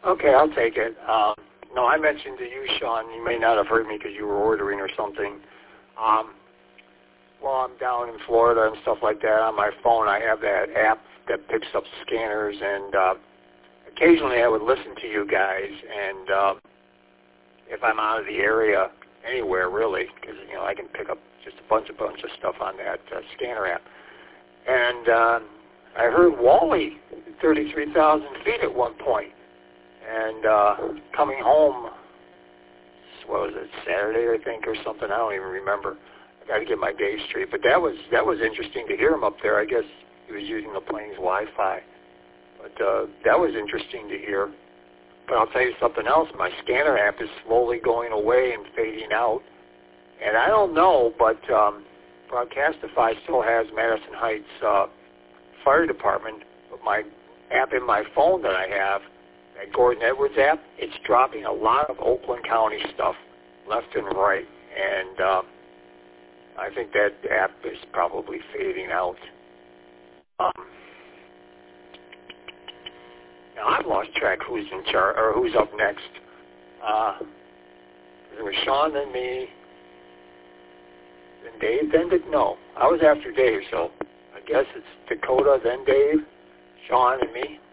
Okay, I'll take it. No, I mentioned to you, Sean, you may not have heard me because you were ordering or something. While I'm down in Florida and stuff like that, on my phone I have that app that picks up scanners, and occasionally I would listen to you guys, and if I'm out of the area, anywhere really, because I can pick up just a bunch of stuff on that scanner app. And I heard Wally 33,000 feet at one point, and coming home, what was it, Saturday I think or something? I don't even remember. I got to get my days straight, but that was interesting to hear him up there. I guess he was using the plane's Wi-Fi, but that was interesting to hear. But I'll tell you something else. My scanner app is slowly going away and fading out. And I don't know, but Broadcastify still has Madison Heights Fire Department. But my app in my phone that I have, that Gordon Edwards app, it's dropping a lot of Oakland County stuff left and right. And I think that app is probably fading out. Now I've lost track who's in charge or who's up next. There was Sean, then me, then Dave, then no. I was after Dave, so I guess it's Dakota, then Dave, Sean, and me.